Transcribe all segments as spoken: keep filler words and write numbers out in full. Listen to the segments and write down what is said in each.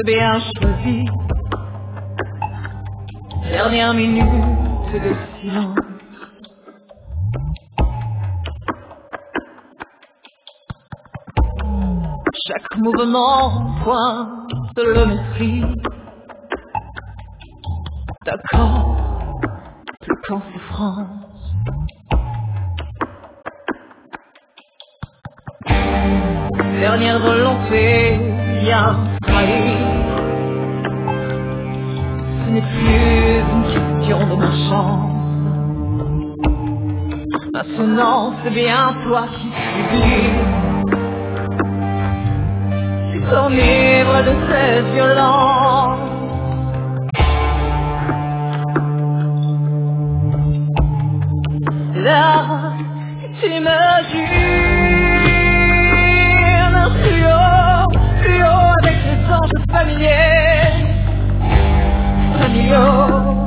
bien choisi. Dernière minute de silence. Chaque mouvement pointe le mépris. D'accord, plus qu'en souffrance. Dernière volonté bien trahie. Ce n'est plus une question de ma chance. Maintenant c'est bien toi qui subis. Tu t'enivres de cette violence. Là, tu m'imagines plus haut, plus haut avec les anges familiers, familiaux.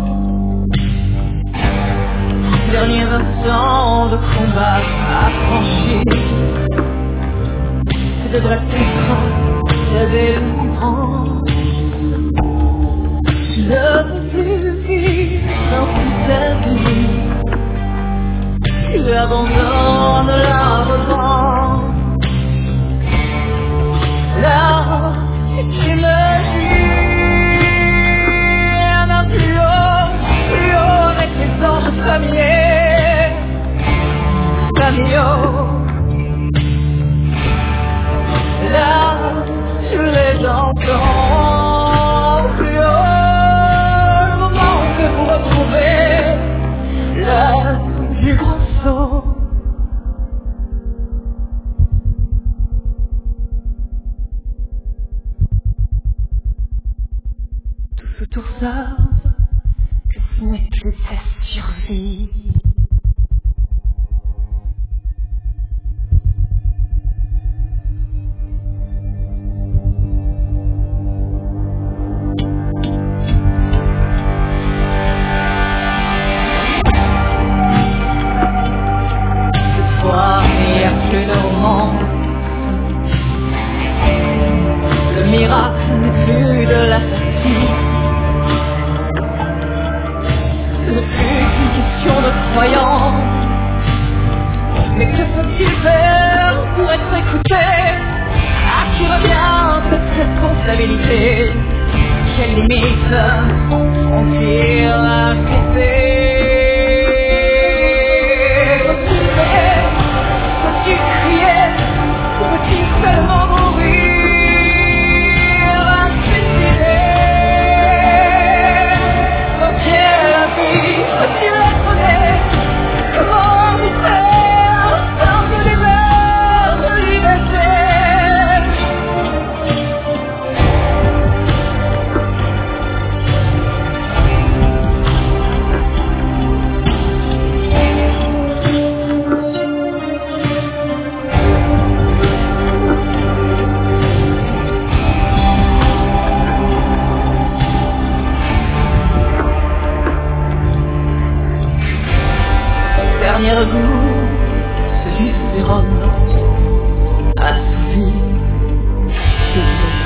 Dernier instant de combat affranchi. Tu devrais comprendre la délivrance. Tu ne peux plus vivre dans toute ta vie. Tu abandonnes la revanche. Là, tu me dis plus haut, plus haut avec les anges familiers, familiaux. Là, je les entends plus haut, le moment que vous retrouvez là du grand saut. Tous autour savent que ce n'est plus ta survie. Le miracle n'est plus de la fatigue. Ce n'est plus qu'une question de croyance. Mais que faut-il faire pour être écouté? À qui revient cette responsabilité? Quelles limites ont-ils acceptées? Faut-il crier? Faut-il seulement mourir? Dernier goût, celui du rhum, assouvi, de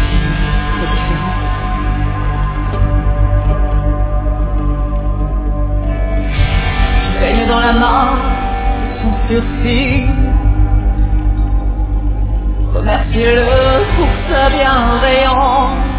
baigne dans la main, son sursis. Remerciez-le pour sa bienveillance.